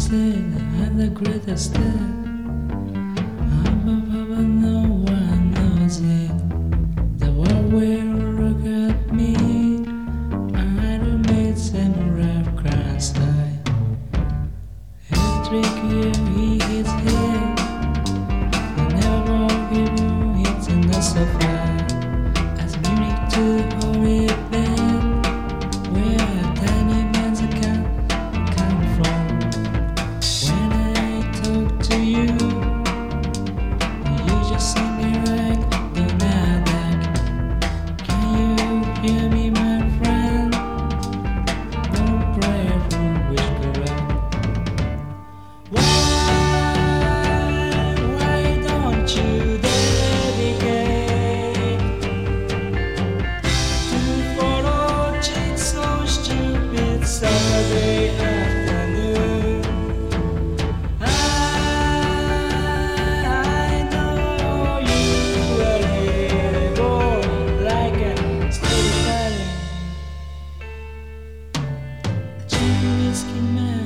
said I'm the greatest there. But no one knows it. The world will look at me. I don't make some rough cries like electric here, he hits here. I never give him hits in the sofa. As music to the holy bed, where tiny man's come from. When I talk to you, you just sing me right, do not like. Can you hear me, my friend? Don't pray for wish correct. Why don't you dedicate to follow chicks so stupid Saturday afternoon? I know you were really bored like a still fighting whiskey man.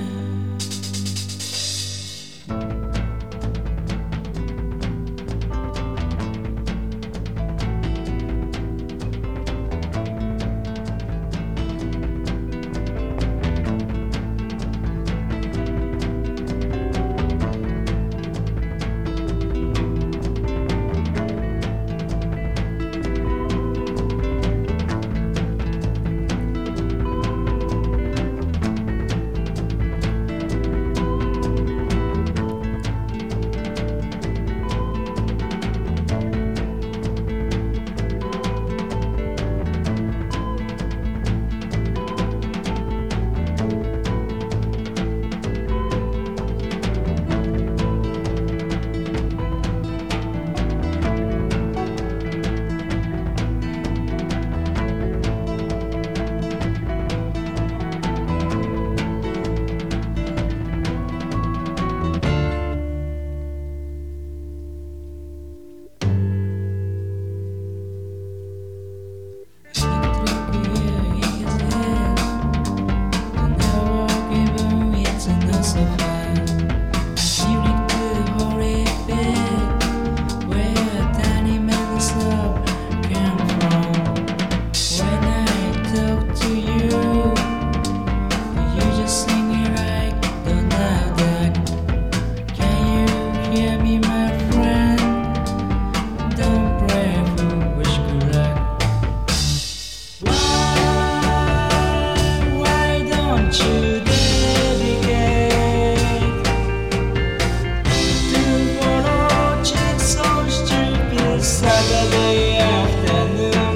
Saturday afternoon.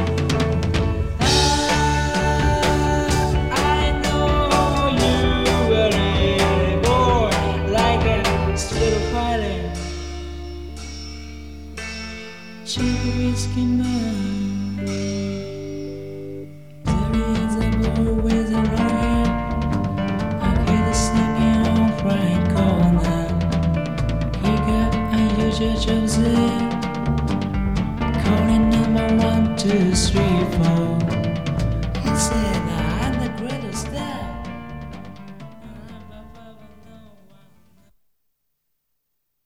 I know you were really bored like a still fighting whiskey man. There is a boy with a riot. I hear the singing on right corner. He got unusual jobs there. Calling number 1, 2, 3, 4.